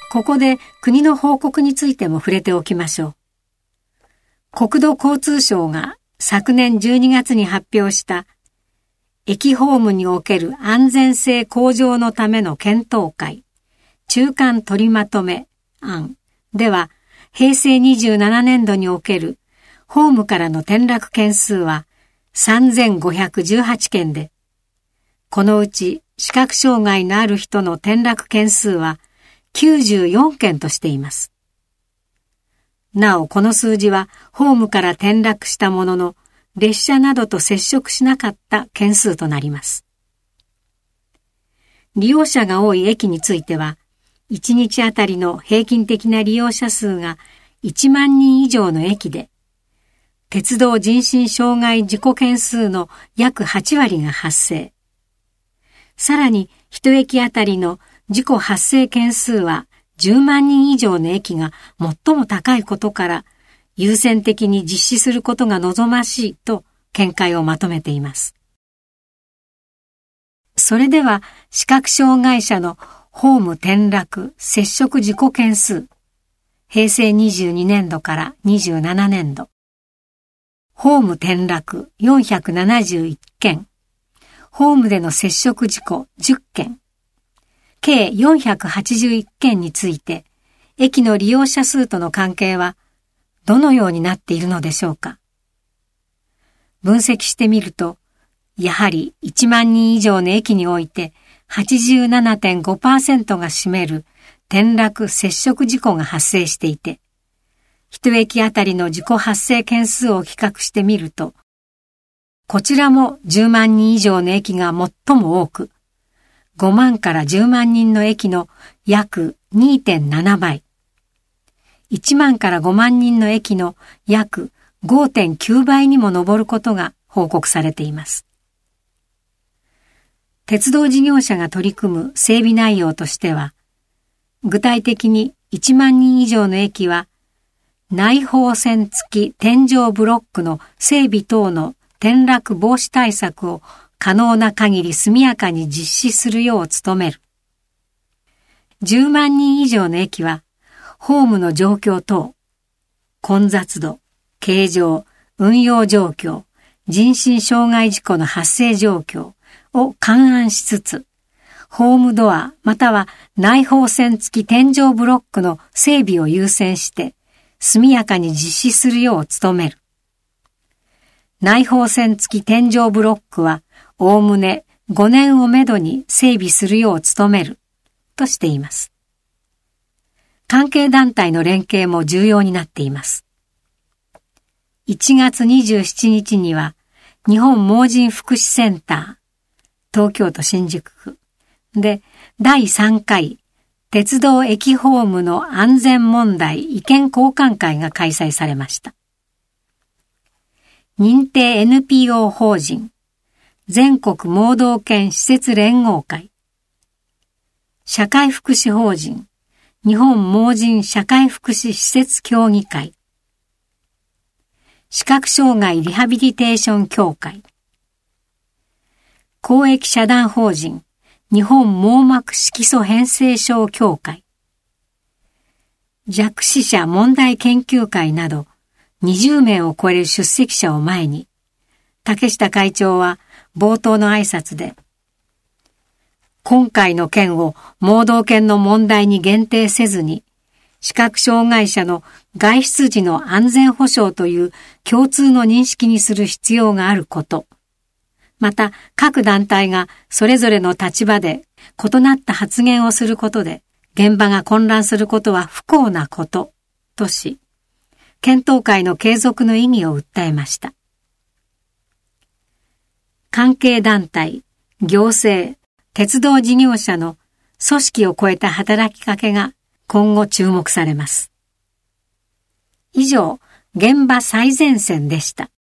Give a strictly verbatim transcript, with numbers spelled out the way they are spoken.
ここで国の報告についても触れておきましょう。国土交通省が昨年じゅうにがつに発表した駅ホームにおける安全性向上のための検討会中間取りまとめ案では、平成にじゅうななねんどにおけるホームからの転落件数はさんぜんごひゃくじゅうはちけんで、このうち視覚障害のある人の転落件数はきゅうじゅうよんけんとしています。なお、この数字はホームから転落したものの、列車などと接触しなかった件数となります。利用者が多い駅については、いちにちあたりの平均的な利用者数がいちまんにん以上の駅で、鉄道人身障害事故件数の約はちわりが発生。さらに、いち駅あたりの事故発生件数はじゅうまんにん以上の駅が最も高いことから、優先的に実施することが望ましいと見解をまとめています。それでは、視覚障害者のホーム転落接触事故件数、平成にじゅうにねんどからにじゅうななねんど、ホーム転落よんひゃくななじゅういっけん、ホームでの接触事故じゅっけん、計よんひゃくはちじゅういっけんについて、駅の利用者数との関係はどのようになっているのでしょうか。分析してみると、やはりいちまんにん以上の駅において はちじゅうななてんごパーセント が占める転落接触事故が発生していて、いち駅あたりの事故発生件数を比較してみると、こちらもじゅうまんにん以上の駅が最も多く、ごまんからじゅうまんにんの駅の約 にてんななばい、いちまんからごまんにんの駅の約 ごてんきゅうばいにも上ることが報告されています。鉄道事業者が取り組む整備内容としては、具体的にいちまんにん以上の駅は、内包線付き天井ブロックの整備等の転落防止対策を可能な限り速やかに実施するよう努める。じゅうまんにん以上の駅は、ホームの状況等、混雑度、形状、運用状況、人身障害事故の発生状況を勘案しつつ、ホームドアまたは内包線付き天井ブロックの整備を優先して、速やかに実施するよう努める。内包線付き天井ブロックは、おおむねごねんをめどに整備するよう努める、としています。関係団体の連携も重要になっています。いちがつにじゅうしちにちには、日本盲人福祉センター、東京都新宿区でだいさんかい鉄道駅ホームの安全問題意見交換会が開催されました。認定 エヌピーオー 法人全国盲導犬施設連合会、社会福祉法人日本盲人社会福祉施設協議会、視覚障害リハビリテーション協会、公益社団法人日本網膜色素変性症協会、弱視者問題研究会などにじゅうめいを超える出席者を前に、竹下会長は冒頭の挨拶で、今回の件を盲導犬の問題に限定せずに、視覚障害者の外出時の安全保障という共通の認識にする必要があること、また各団体がそれぞれの立場で異なった発言をすることで現場が混乱することは不幸なこととし、検討会の継続の意義を訴えました。関係団体、行政、鉄道事業者の組織を超えた働きかけが今後注目されます。以上、現場最前線でした。